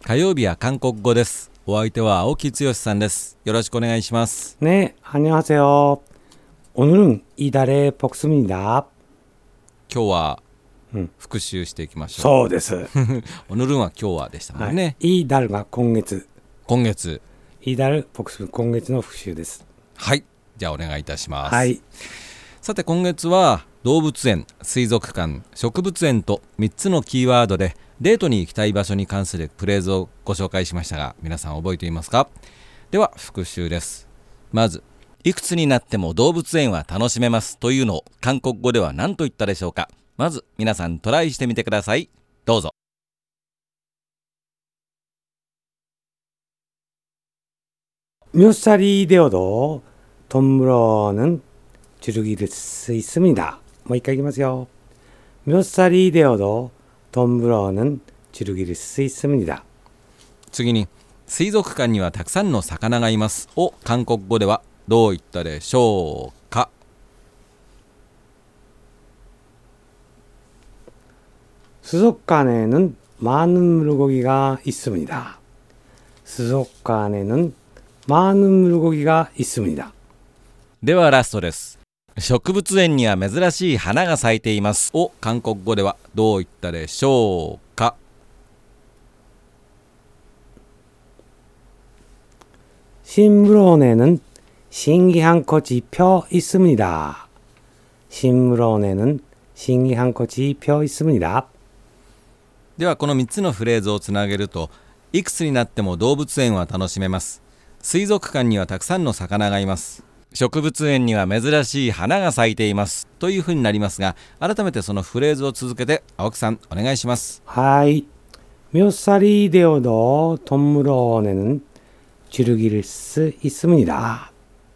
火曜日は韓国語です。お相手は青木剛さんです。よろしくお願いします。 네, 안녕하세요. 오늘은 이달의 복습니다. 今日は復習していきましょう。 そうです。 오늘은は今日はでしたもんね。 이달が今月。 今月。 이달 복습今月の復習です。 はい。じゃあお願いいたします。 はい。 さて今月は動物園、水族館、植物園と3つのキーワードでデートに行きたい場所に関するフレーズをご紹介しましたが、皆さん覚えていますか？では復習です。まず、いくつになっても動物園は楽しめますというのを韓国語では何と言ったでしょうか？まず皆さんトライしてみてください。どうぞ。 몇 살이 되어도 동물원은 즐길 수 있습니다. 뭐一回いきますよ。몇 살이 되어도 동물원은 즐길 수 있습니다. 次に、水族館にはたくさんの魚がいますを韓国語ではどう言ったでしょうか？ 수족관에는 많은 물고기가 있습니다. 수족관에는 많은 물고기가 있습니다. ではラストです。植物園には珍しい花が咲いていますを韓国語ではどう言ったでしょうか？ 식물원에는 신기한 꽃이 펴 있습니다. 식물원에는 신기한 꽃이 펴 있습니다. ではこの3つのフレーズをつなげると、いくつになっても動物園は楽しめます。水族館にはたくさんの魚がいます。植物園には珍しい花が咲いていますというふうになりますが、改めてそのフレーズを続けて青木さんお願いします。 はい。몇 살이 되어도 동물원에는 즐길 수 있습니다.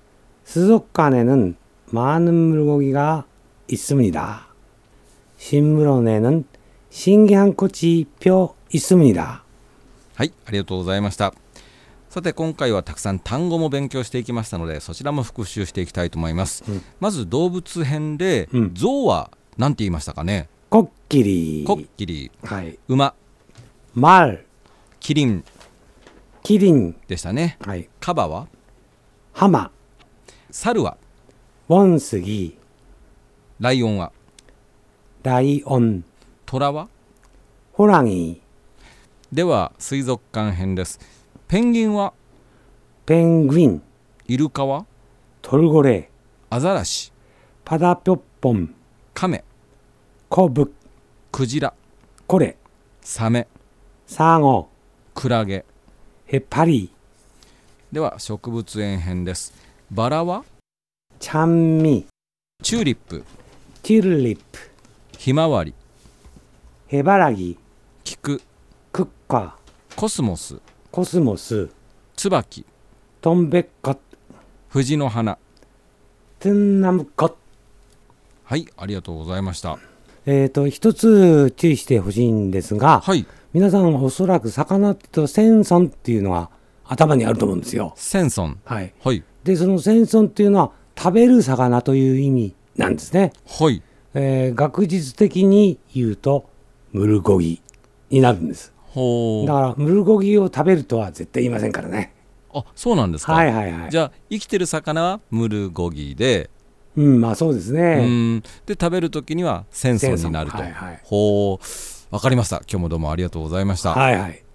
수족관에는 많은 물고기가 있습니다. 식물원에는 신기한 꽃이 펴 있습니다. はい、ありがとうございました。さて今回はたくさん単語も勉強していきましたので、そちらも復習していきたいと思います。まず動物編で、象は何て言いましたかね？ コッキリ。 コッキリ。 はい。 馬。 말。 キリン。 キリンでしたね。 はい。 カバは？ ハマ。 猿は？ ウンスギ。 ライオンは？ ライオン。 トラは？ ホラギ。 では水族館編です。ペンギンは？ ペンギン。 イルカは？ トルゴレ。 アザラシ。 パダピョッポン。 カメ。 コブ。 クジラ。 コレ。 サメ。 サゴ。 クラゲ。 ヘパリ。 では植物園編です。バラは？ チャンミ。 チューリップ。 チューリップ。 ひまわり。 ヘバラギ。 菊。 クッカ。 コスモス。 コスモス。 ツバキ。 トンベッコ。 藤の花。 トゥンナムコ。 はい、ありがとうございました。 一つ注意してほしいんですが、 はい、 皆さんおそらく魚とセンソンっていうのが頭にあると思うんですよ。 センソン。 はい。 はい。 で、そのセンソンっていうのは食べる魚という意味なんですね。 はい。 学術的に言うとムルゴギになるんです。 ほう。 だからムルゴギを食べるとは絶対言いませんからね。 あ、そうなんですか。 はいはいはい。 じゃあ生きてる魚はムルゴギで、 まあそうですね。 で食べるときにはセンソンになると。 はいはい。 ほう、わかりました。今日もどうもありがとうございました。 はいはい。